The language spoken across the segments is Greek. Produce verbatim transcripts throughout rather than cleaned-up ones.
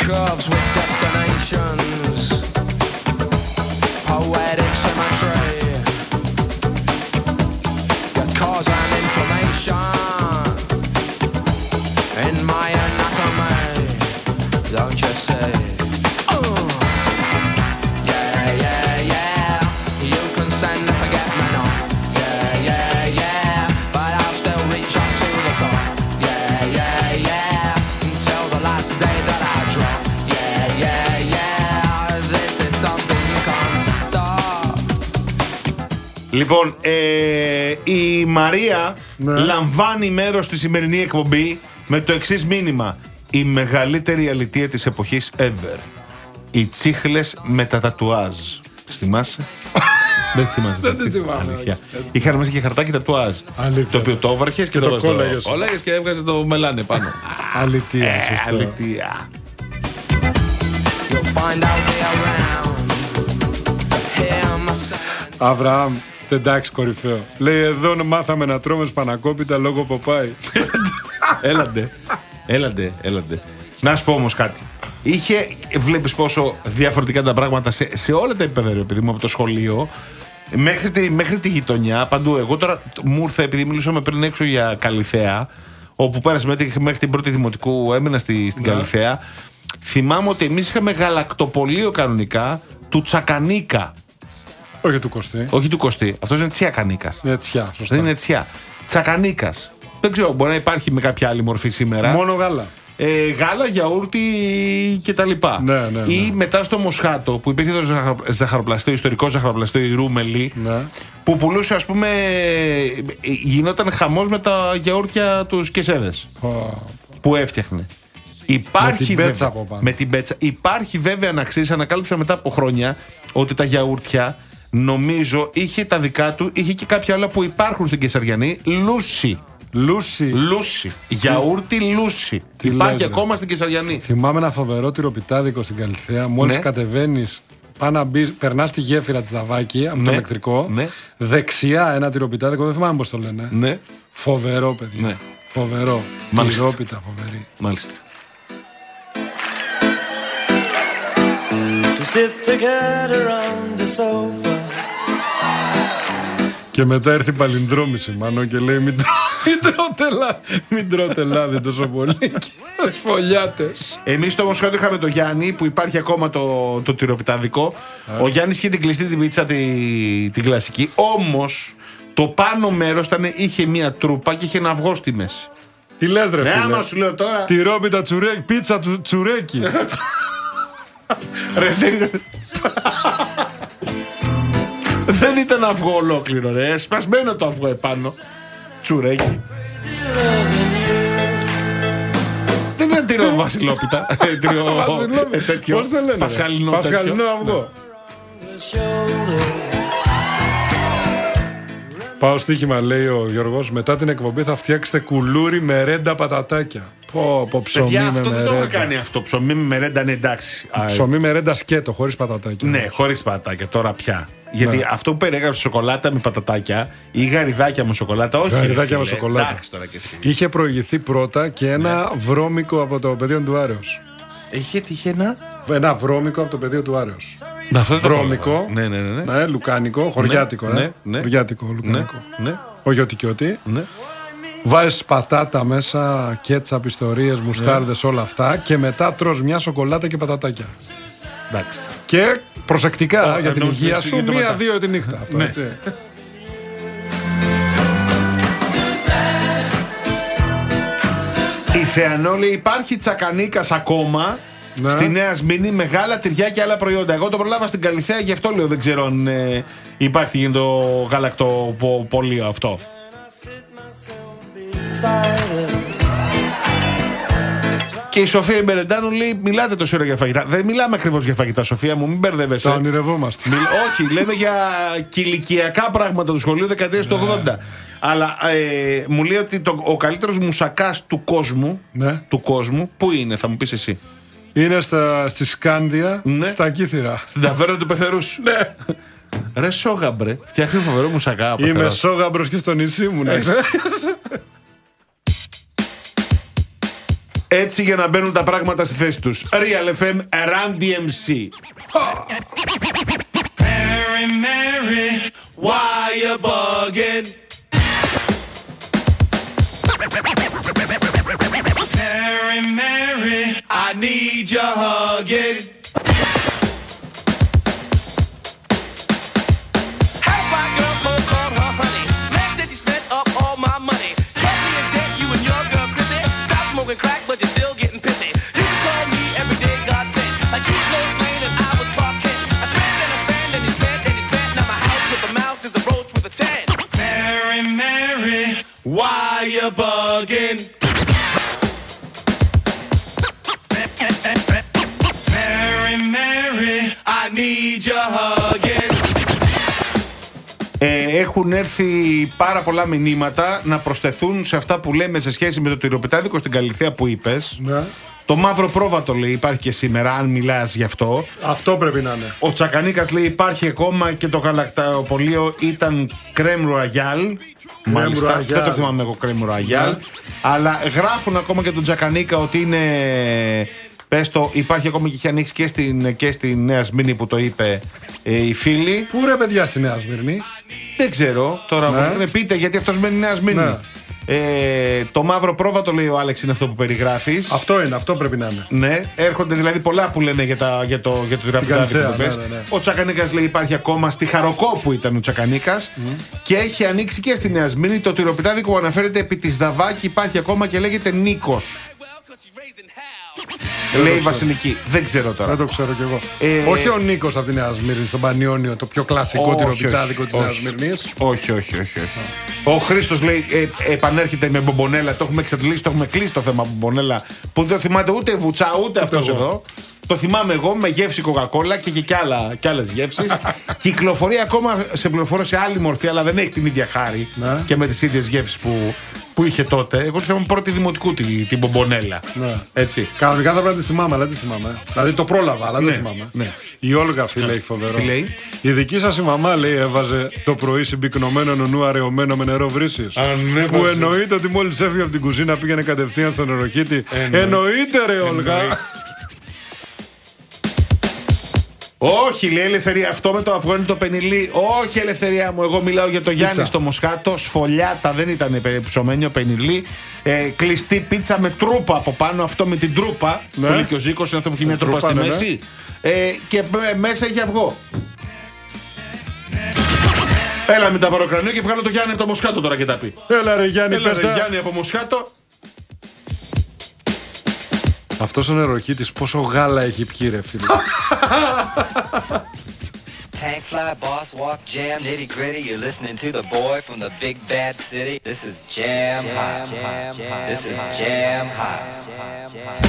curves with destinations, poetic symmetry, your cause and information in my anatomy, don't you see? Uh. Yeah, yeah, yeah, you can send a forget me not. Yeah, yeah, yeah, but I'll still reach up to the top. Yeah, yeah, yeah, until the last day that I drop. Yeah, yeah, yeah, this is something you can't stop. Λοιπόν, ε, η Μαρία ναι. λαμβάνει μέρος στη σημερινή εκπομπή με το εξής μήνυμα. Η μεγαλύτερη αλητεία της εποχής ever. Οι τσίχλες με τα τατουάζ. Θυμάσαι? Δεν θυμάσαι. Δεν τη θυμάμαι. Είχαν μέσα και χαρτάκι τατουάζ. Το οποίο το έβραχες και, και το κόλλαγες. Κόλλαγες και έβγαζε το μελάνε πάνω. Αλητεία. Ε, αλητεία. Αβραάμ, εντάξει κορυφαίο. Λέει εδώ μάθαμε να τρώμε σπανακόπιτα λόγω Ποπάι. Έλαντε, έλαντε, έλαντε. Να σου πω όμως κάτι. Είχε, βλέπεις πόσο διαφορετικά τα πράγματα σε, σε όλα τα επίπεδα, επειδή μου από το σχολείο μέχρι τη, μέχρι τη γειτονιά, παντού. Εγώ τώρα μου ήρθε, επειδή μιλούσαμε πριν έξω για Καλιθέα, όπου πέρασε μέχρι, μέχρι την πρώτη δημοτικού, έμενα στη, στην yeah. Καλιθέα. Θυμάμαι ότι εμείς είχαμε γαλακτοπολείο κανονικά του Τσακανίκα. Όχι του Κωστή. Όχι του Κωστή. Αυτός είναι Τσιακανίκας. Είναι τσιά, σωστά. Δεν είναι τσιά. Τσακανίκας. Δεν ξέρω, μπορεί να υπάρχει με κάποια άλλη μορφή σήμερα. Μόνο γάλα. Ε, γάλα, γιαούρτι κτλ. Ναι, ναι, ναι. Ή μετά στο Μοσχάτο που υπήρχε το ζαχαροπλαστείο, ιστορικό ζαχαροπλαστείο, η Ρούμελη, ναι. που πουλούσε, ας πούμε, γινόταν χαμός με τα γιαούρτια τους κεσέδες oh. που έφτιαχνε. Υπάρχει με την βέβαια, πέτσα από πάνω. Με την πέτσα. Υπάρχει βέβαια, να ξέρεις, ανακάλυψα μετά από χρόνια ότι τα γιαούρτια, νομίζω, είχε τα δικά του, είχε και κάποια άλλα που υπάρχουν στην Κεσαριανή. Λούσι. Λούσι. Λούσι. Γιαούρτι Λούσι. Τι υπάρχει λες, ακόμα ρε. στην Κεσαριανή. Θυμάμαι ένα φοβερό τυροπιτάδικο στην Καλιθέα. Μόλις ναι. κατεβαίνεις, πάνω να μπεις, περνάς τη γέφυρα της Δαβάκη από ναι. το ηλεκτρικό. Ναι. Δεξιά ένα τυροπιτάδικο, δεν θυμάμαι πώς το λένε. Ναι. Φοβερό, παιδί. Ναι. Φοβερό. Τυρόπιτα, φοβερή. Μάλιστα. Και μετά έρθει η παλινδρόμηση, μάνο, και λέει μην, τρώτε, μην τρώτε λάδι τόσο πολύ και σφολιάτες. Εμείς στο Μοσχάτο είχαμε το Γιάννη που υπάρχει ακόμα το, το τυροπιτάδικο. Yeah. Ο Γιάννης είχε την κλειστή την πίτσα τη, την κλασική. Όμως το πάνω μέρος ήταν, είχε μία τρούπα και είχε ένα αυγό στη μέση. Τι λες ρε φίλε? Άμα σου λέω τώρα. Τυρόπιτα τσουρέκι, πίτσα του, τσουρέκι. Ρε, δεν... δεν ήταν αυγό ολόκληρο, ρε. Σπασμένο το αυγό επάνω. Τσουρέκι. Δεν είναι τυρό βασιλόπιτα. Τυρό τέτοιο. Πώς το λένε? Πασχαλινό, Πασχαλινό αυγό. Πάω στοίχημα, λέει ο Γιώργος. Μετά την εκπομπή θα φτιάξετε κουλούρι με ρέντα πατατάκια. Πω, πω, ψωμί Παιδιά, με αυτό μερέντα. δεν το είχα κάνει αυτό. Ψωμί με μερέντα είναι εντάξει. Ψωμί με ρέντα σκέτο, χωρίς πατατάκια. Ναι, χωρίς πατατάκια. Τώρα πια. Γιατί ναι. αυτό που περιέγραψε σοκολάτα με πατατάκια ή γαριδάκια με σοκολάτα, όχι. Γαριδάκια με σοκολάτα. Εντάξει, τώρα κι εσύ. Είχε προηγηθεί πρώτα και ένα ναι. βρώμικο από το πεδίο του Άρεως. Είχε τύχει ένα. Ένα βρώμικο από το πεδίο του Άρεως. Αυτό βρώμικο. Ναι, ναι, ναι. ναι, λουκάνικο, χωριάτικο. Ναι, ε. ναι. Χωριάτικο, λουκάνικο. Ναι, ναι. Όχι ότι και ότι. Ναι. Βάζεις πατάτα μέσα, κέτσαπ, ιστορίες, μουστάρδες, yeah. όλα αυτά και μετά τρως μια σοκολάτα και πατατάκια. Εντάξει. Και προσεκτικά oh, για την υγεία σου, μία-δύο τη νύχτα. Αυτό, ναι. έτσι. Η Θεανό λέει υπάρχει Τσακανίκας ακόμα ναι. στη Νέα Σμήνη, μεγάλα τυριά και άλλα προϊόντα. Εγώ το προλάβα στην Καλιθέα, γι' αυτό λέω δεν ξέρω αν ε, υπάρχει το γαλακτοπολείο αυτό. Και η Σοφία Μπερεντάνου λέει: μιλάτε τόση ώρα για φαγητά. Δεν μιλάμε ακριβώς για φαγητά, Σοφία μου, μην μπερδεύεσαι. Τα ονειρευόμαστε. Μιλ... Όχι, λέμε για κηλικιακά πράγματα του σχολείου δεκαετίας του ογδόντα. Αλλά ε, μου λέει ότι το, ο καλύτερος μουσακάς του κόσμου, ναι. του κόσμου, πού είναι, θα μου πεις εσύ. Είναι στα, στη Σκάνδια, ναι. στα Κύθυρα. Στην ταβέρνα του Πεθερούς. Ναι. Ρε Σόγαμπρε, φτιάχνει φοβερό μουσακά. Είμαι Σόγαμπρος και στο νησί μου, να ξέρεις. Έτσι για να μπαίνουν τα πράγματα στη θέση τους. Real εφ εμ, Run ντι εμ σι. Mary, Mary, why you bugging? Mary, Mary, I need your hugging. Have my girl cold called her honey. Next that she spent up all my money. Catch me in debt, you and your girl Chrissy. Stop smoking crack, but you're still getting pissy. You can call me every day, God sent. Like you know Wayne and I was Clark Kent. I spend and I spend and you spend and you spend. Now my house with a mouse is a roach with a tent. Mary, Mary, why you bugging? Mary, Mary, I need your hugging. Ε, έχουν έρθει πάρα πολλά μηνύματα να προσθεθούν σε αυτά που λέμε σε σχέση με το τυροπιτάδικο στην Καλιθέα που είπες. Ναι. Το μαύρο πρόβατο λέει υπάρχει και σήμερα, αν μιλάς γι' αυτό. Αυτό πρέπει να είναι. Ο Τσακανίκας λέει υπάρχει ακόμα και το γαλακτοπολείο ήταν κρέμ ρουαγιάλ. Μάλιστα, δεν το θυμάμαι εγώ κρέμ ρουαγιάλ. Ναι. Αλλά γράφουν ακόμα και τον Τσακανίκα ότι είναι. Πες το, υπάρχει ακόμα και έχει ανοίξει και στην, και στη Νέα Σμύρνη που το είπε ε, η φίλη. Πού ρε παιδιά στη Νέα Σμύρνη? Δεν ξέρω, τώρα ναι. με πείτε γιατί αυτός μένει Νέα Σμύρνη. Ναι. Ε, το μαύρο πρόβατο λέει ο Άλεξ είναι αυτό που περιγράφεις. Αυτό είναι, αυτό πρέπει να είναι. Ναι, έρχονται δηλαδή πολλά που λένε για, τα, για το, για το τυραπιτάδικο που πες. Ναι, ναι, ναι. Ο Τσακανίκας λέει υπάρχει ακόμα στη Χαροκό που ήταν ο Τσακανίκας mm. και έχει ανοίξει και στη Νέα Σμύρνη. Το τυροπιτάδικο που αναφέρεται επί της Δαβάκη υπάρχει ακόμα και λέγεται Νίκος. Λέει η Βασιλική. Δεν ξέρω τώρα. Δεν το ξέρω κι εγώ. Ε... Όχι ο Νίκος από τη Νέα Σμύρνη, στον Πανιόνιο, το πιο κλασικό τυροπιτάδικο της Νέας Σμύρνης. Όχι, όχι, όχι. όχι. Ο Χρήστος λέει ε, επανέρχεται με μπομπονέλα. Το έχουμε εξαντλήσει, το έχουμε κλείσει το θέμα μπομπονέλα. Που δεν θυμάται ούτε βουτσά ούτε αυτός εδώ. Το θυμάμαι εγώ με γεύση κοκακόλα και, και, και, άλλα, και άλλες γεύσεις. Κυκλοφορεί ακόμα σε πληροφορία σε άλλη μορφή, αλλά δεν έχει την ίδια χάρη ναι. και με τις ίδιες γεύσεις που, που είχε τότε. Εγώ θυμάμαι πρώτη δημοτικού την, την μπομπονέλα. Ναι. Έτσι. Κανονικά θα πρέπει να τη θυμάμαι, αλλά δεν τη θυμάμαι. Δηλαδή το πρόλαβα, αλλά ναι. δεν θυμάμαι. Ναι. Η Όλγα, φίλε, έχει φοβερό. Τι λέει? Η δική σας η μαμά, λέει, έβαζε το πρωί συμπυκνωμένο νονού αραιωμένο με νερό βρύσης. Ανέβαζε. Που εννοείται ότι μόλις έφυγε από την κουζίνα πήγαινε κατευθείαν στον νεροχύτη. Εννοεί. Εννοείται, ρε Όλγα. Όχι, λέει Ελευθερία, αυτό με το αυγό είναι το πενιλί. Όχι, Ελευθερία μου, εγώ μιλάω για το πίτσα. Γιάννη στο Μοσχάτο. Σφολιάτα, δεν ήταν ψωμένιο πενιλί. Ε, κλειστή πίτσα με τρούπα από πάνω. Αυτό με την τρούπα. Ναι. Που λέει και ο Ζήκος, είναι αυτό που έχει μια τρούπα στη ναι, μέση. Ναι. Ε, και μέσα έχει αυγό. Έλα με τα βαροκρανίο και βγάλω το Γιάννη από το Μοσχάτο τώρα και τα πει. Έλα ρε Γιάννη, Έλα, ρε, Γιάννη από Μοσχάτο. Αυτός ο νεροχύτης πόσο γάλα έχει πιει ρε φίλε. Tank fly, boss walk, jam, nitty gritty. You're listening to the boy from the big bad city. This is jam hot. This is jam hot.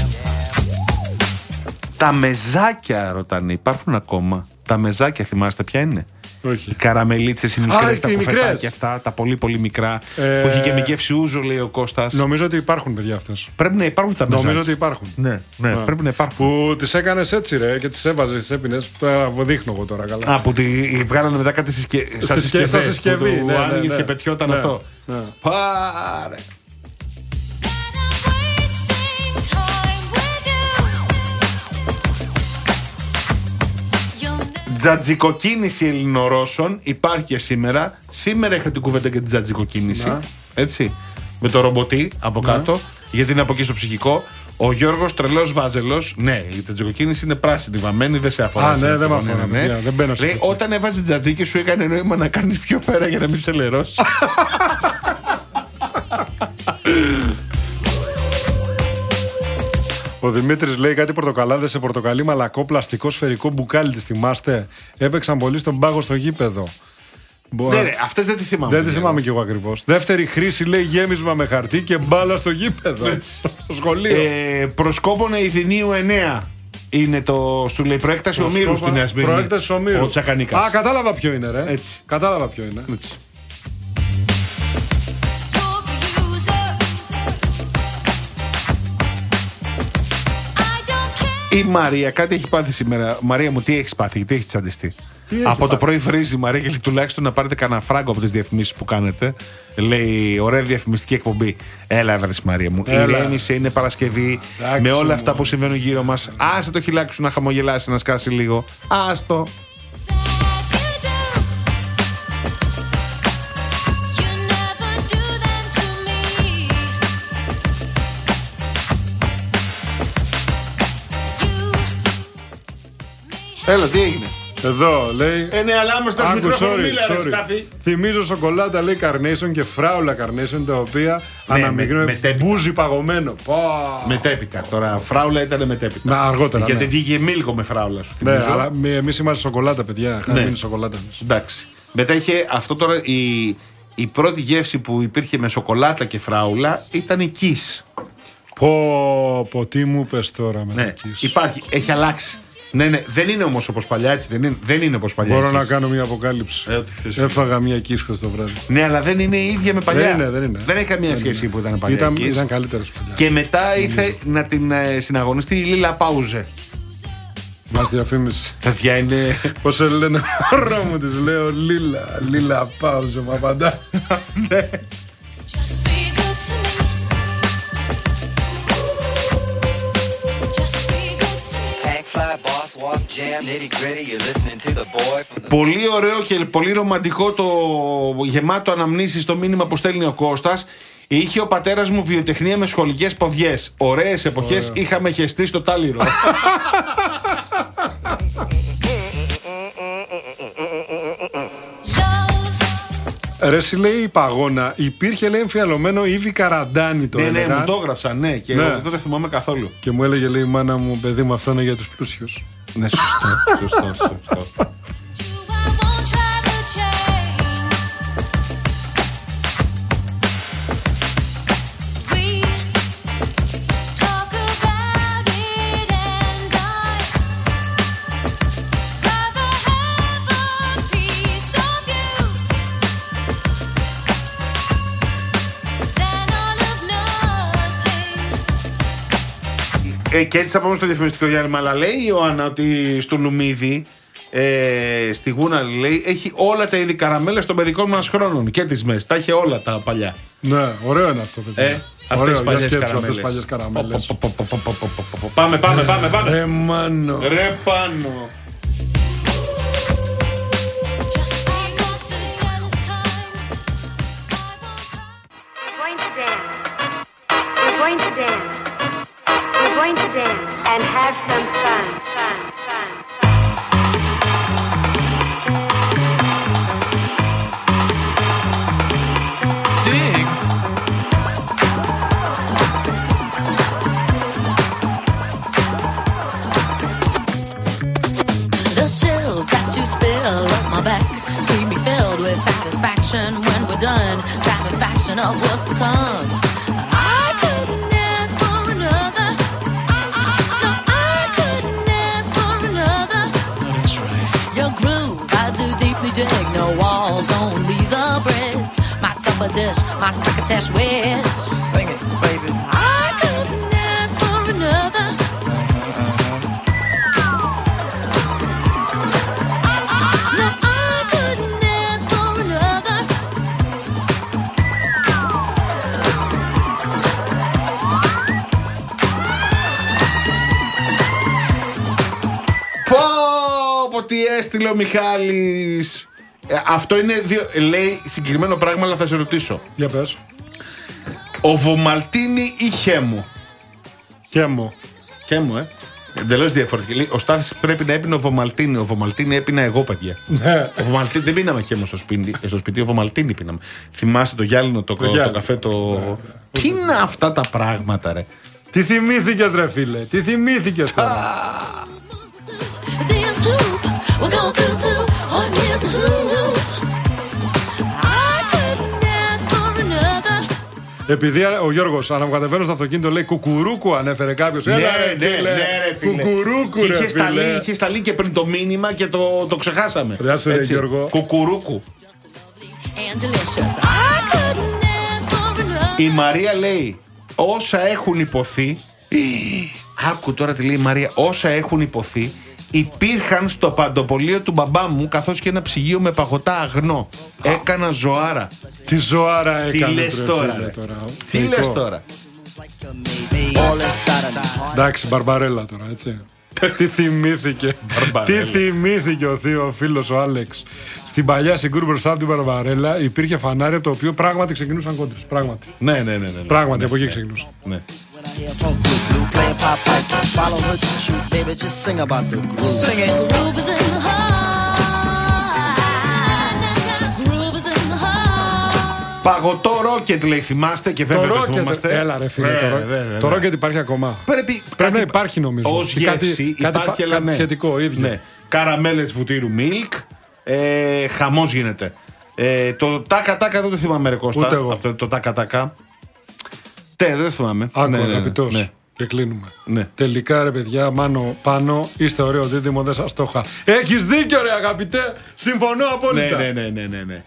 Τα μεζάκια ρωτάνε, υπάρχουν ακόμα? Τα μεζάκια θυμάστε ποια είναι? Όχι. Οι καραμελίτσες, οι μικρές, τα κουφετάκια αυτά, τα πολύ πολύ μικρά, ε... που έχει και με γεύση ούζο, λέει ο Κώστας. Νομίζω ότι υπάρχουν παιδιά αυτές. Πρέπει να υπάρχουν τα μεζάκια. Νομίζω ότι υπάρχουν. Ναι, ναι, ναι. Πρέπει να υπάρχουν. Που τις έκανες έτσι ρε και τις έβαζες, τις έπινες. Το δείχνω εγώ τώρα καλά. Α, που τη βγάλανε μετά κάτι συσκε... σαν συσκευές. Που του ναι, άνοιγες ναι, και πετιόταν ναι, αυτό. Ναι. Πάρε. Τζατζικοκίνηση Ελληνορώσων υπάρχει και σήμερα. Σήμερα είχα την κουβέντα και την τζατζικοκίνηση. Να. Έτσι. Με το ρομποτί από κάτω. Να. Γιατί είναι από εκεί στο ψυχικό. Ο Γιώργος τρελός Βάζελος. Ναι, η τζατζικοκίνηση είναι πράσινη, βαμμένη, δεν σε αφορά. Α, ναι, δεν με αφορά. Ναι, ναι. Δεν μπαίνω. Λέει, όταν έβαζε τζατζίκι σου έκανε νόημα να κάνεις πιο πέρα για να μην σε λερώσει. Ο Δημήτρης λέει κάτι πορτοκαλάδες σε πορτοκαλί μαλακό πλαστικό σφαιρικό μπουκάλι. Τη θυμάστε? Έπαιξαν πολύ στον πάγο στο γήπεδο. Ναι, ναι, αυτές δεν τη θυμάμαι. Δεν τη θυμάμαι κι εγώ ακριβώς. Δεύτερη χρήση λέει γέμισμα με χαρτί και μπάλα στο γήπεδο. Στο σχολείο. Ε, προσκόπωνε Ιδινίου εννέα. Είναι το σου λέει προέκταση Ομήρου στη Νέα Σμύρνη. Προέκταση Ομήρου. Ο Τσακανίκας. Α, κατάλαβα ποιο είναι, ρε. Έτσι. Κατάλαβα ποιο είναι. Έτσι. Η Μαρία κάτι έχει πάθει σήμερα. Μαρία μου, τι έχει πάθει, τι έχει τσαντιστεί. Τι από έχει το πάθει? Πρωί βρίζει η Μαρία και τουλάχιστον να πάρετε κανένα φράγκο από τις διαφημίσεις που κάνετε. Λέει, ωραία διαφημιστική εκπομπή. Έλα, βρε Μαρία μου. Ηρέμησε, είναι Παρασκευή. Εντάξει, με όλα αυτά που συμβαίνουν γύρω μας. Άσε το χιλάκι σου να χαμογελάσει, να σκάσει λίγο. Άστο. Έλα, τι έγινε? Εδώ λέει. Ε, ναι, αλλά άμα στα μικρόφωνο μίλα, ρε Στάφη. Θυμίζω σοκολάτα, λέει Carnation και φράουλα Carnation, τα οποία ναι, αναμειγνύουν μπούζι παγωμένο. Μετέπειτα. Τώρα, φράουλα ήταν μετέπειτα. Να, αργότερα. Γιατί ναι. βγήκε μίλκο με φράουλα σου. Ναι, αλλά εμείς είμαστε σοκολάτα, παιδιά. Χάρη είναι σοκολάτα. Εντάξει. Μετά είχε αυτό τώρα. Η, η πρώτη γεύση που υπήρχε με σοκολάτα και φράουλα ήταν η Kiss. Πω, πω, τι μου πες τώρα με ναι, το Kiss. Υπάρχει, έχει αλλάξει. Ναι, ναι, δεν είναι όμως όπως παλιά, έτσι. Δεν είναι, δεν είναι όπως παλιά. Μπορώ να κάνω μια αποκάλυψη. Ε, Έφαγα μια Kiss χθες το βράδυ. Ναι, αλλά δεν είναι η ίδια με παλιά. Δεν είναι, δεν είναι. Δεν έχει καμία δεν σχέση είναι. Που ήταν παλιά. Ήταν, ήταν καλύτερος παλιά. Και μετά ήρθε να την ε, συναγωνιστεί η Λίλα Πάουζε. Μας διαφήμιση. Παιδιά είναι. Πώς σε λένε, μωρό μου της λέω Λίλα, Λίλα Πάουζε, μα απαντά. Ναι. Πολύ ωραίο και πολύ ρομαντικό το γεμάτο αναμνήσεις το μήνυμα που στέλνει ο Κώστας. Είχε ο πατέρας μου βιοτεχνία με σχολικές ποδιές. Ωραίες εποχές. Ωραία. Είχαμε χεστεί στο Τάλιρο. Ρε εσύ λέει η παγώνα, υπήρχε λέει εμφιαλωμένο Ήβι Καραντάνη το ναι, έλεγα. Ναι, μου το έγραψαν, ναι, και ναι. Εγώ δεν το θυμάμαι καθόλου. Και μου έλεγε λέει η μάνα μου, παιδί μου, αυτό είναι για τους πλούσιους. Ναι, σωστό, σωστό, σωστό. Και έτσι θα πάμε στο διαφημιστικό διάλειμμα. Αλλά λέει η Ιωάννα ότι στο Λουμίδι, ε, στη Γούνα, λέει, έχει όλα τα είδη καραμέλες των παιδικών μας χρόνων. Και τις μες. Τα έχει όλα τα παλιά. Ναι, ωραίο είναι αυτό, παιδιά. Ε, αυτές τις παλιές καραμέλες. καραμέλες. Πάμε, πάμε, πάμε, πάμε. Ρε Μάνο. Ρε Πάνο. Going to dance and have some fun, fun, fun. Dig. The chills that you spill up my back keep me filled with satisfaction when we're done. Satisfaction of what's to come. Dig no walls, only the bridge. My supper dish, my crocketesh wish. Sing it, baby. I couldn't ask for another. No, I couldn't ask for another. Πω, πω τι έστειλε ο Μιχάλης. Ε, αυτό είναι δύο, λέει συγκεκριμένο πράγμα, αλλά θα σε ρωτήσω. Για πες. Οβομαλτίνη ή χέμο? Χέμο. Χέμο, ε. Εντελώς διαφορετική. Ο Στάθης πρέπει να έπινε οβομαλτίνη. Οβομαλτίνη έπινα εγώ, παιδιά. Ναι. Οβομαλτίνη δεν πίναμε χέμο στο σπίτι. Στο σπίτι οβομαλτίνη πίναμε. Θυμάστε το γυάλινο, το, το, το καφέ, το. Ναι. Τι είναι αυτά τα πράγματα, ρε. Τι θυμήθηκες, ρε φίλε. Τι θυμήθηκες τώρα. Επειδή ο Γιώργος αναβγατευμένο στο αυτοκίνητο λέει κουκουρούκου, ανέφερε κάποιος. Ναι, ναι, ναι, ρε φίλε. Κουκουρούκου, ρε είχε σταλεί, φίλε. είχε σταλεί και πριν το μήνυμα και το, το ξεχάσαμε. Ριάσε, ρε Γιώργο. Κουκουρούκου. Η Μαρία λέει όσα έχουν υποθεί Άκου τώρα τι λέει η Μαρία. Όσα έχουν υποθεί υπήρχαν στο παντοπολείο του μπαμπά μου, καθώς και ένα ψυγείο με παγωτά αγνό. Έκανα ζωάρα. Τι ζωάρα έκανε. Τι λες τώρα, τώρα. Τι λες τώρα. Εντάξει, Μπαρμπαρέλα τώρα, έτσι. Τι θυμήθηκε. Τι θυμήθηκε ο θείο φίλος ο Άλεξ. Στην παλιά συγκούρ μπροστά από την Μπαρμπαρέλα υπήρχε φανάρι το οποίο πράγματι ξεκινούσαν κόντρες. Πράγματι. Ναι, ναι, ναι, ναι. Πράγματι, ναι, από εκεί ναι, ξεκινούσαν. Ναι. Παγωτό ρόκετ λέει, θυμάστε και βέβαια το θυμόμαστε. Έλα ρε φίλε, το ρόκετ υπάρχει ακόμα. Πρέπει, Πρέπει να υπάρχει νομίζω. Ως γεύση κάτι, υπάρχει, αλλά κάτι ναι. σχετικό ίδιο. Ναι. Καραμέλες βουτύρου milk, ε, χαμός γίνεται. Ε, το τάκα τάκα δεν το θυμάμαι ρε Κώστα. Ούτε εγώ. Αυτό, το τάκα τάκα. Τε, δεν θυμάμαι. Άκου ναι, ναι, αγαπητός. ναι. Και κλείνουμε. Ναι. Τελικά ρε παιδιά, μάνο πάνω, είστε ωραίο δίδυμο, δεν σας το είχα. Έχεις δίκιο ρε αγαπητέ, συμφωνώ απόλυτα. Ναι, ναι, ναι, ναι, ναι, ναι.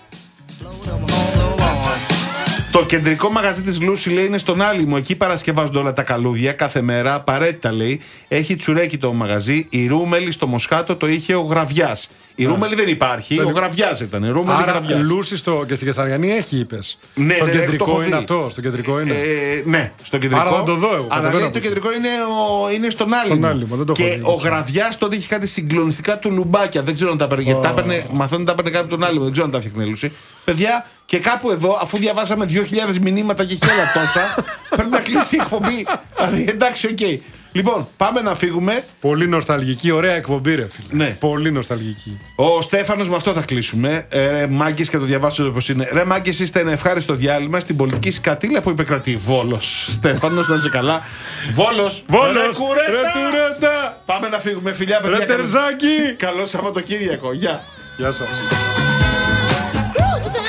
Το κεντρικό μαγαζί της Λούση λέει είναι στον Άλυμο. Εκεί παρασκευάζονται όλα τα καλούδια κάθε μέρα. Απαραίτητα λέει. Έχει τσουρέκι το μαγαζί. Η Ρούμελη στο Μοσχάτο το είχε ο Γραβιάς. Η yeah. Ρούμελη δεν υπάρχει. Δεν... Ο Γραβιάς ήταν. Η Ρούμελη Άρα Γραβιάς. Λούση στο... και στην Κεσαριανή έχει, είπες. Ναι, στο ναι, κεντρικό ναι, είναι αυτό. Στο κεντρικό είναι. Ε, ναι, στο κεντρικό. Άρα θα το δω εγώ. Αλλά λέει το κεντρικό είναι, ο... είναι στον Άλυμο. Άλυμο. Και ο Γραβιάς τότε είχε κάτι συγκλονιστικά του λουμπάκια. Δεν ξέρω αν τα έπαιρνε. Γιατί τα έπαιρνε, μαθαίνουν τα έπαιρνε κάποιο τον Άλυμο. Δεν ξέρω αν τα φτιάχνει Λούση. Παιδιά, και κάπου εδώ, αφού διαβάσαμε δύο χιλιάδες μηνύματα και χέλα τόσα, πρέπει να κλείσει η εκπομπή. Δηλαδή, εντάξει, οκ. Okay. Λοιπόν, πάμε να φύγουμε. Πολύ νοσταλγική, ωραία εκπομπή, ρε φίλε. Ναι. Πολύ νοσταλγική. Ο Στέφανος, με αυτό θα κλείσουμε. Ε, Μάγκες, και το διαβάσω εδώ πώς είναι. Ρε Μάγκες, είστε ένα ευχάριστο διάλειμμα στην πολιτική σκατήλα που επικρατεί. Βόλος. Στέφανος, να είσαι καλά. Βόλος. Βόλος. Ρε κουρέτα. Ρε τουρέτα. Πάμε να φύγουμε, φιλιά, παιδιά. Ρε Τερζάκι. Καλό Σαββατοκύριακο. Γεια. Γεια σας.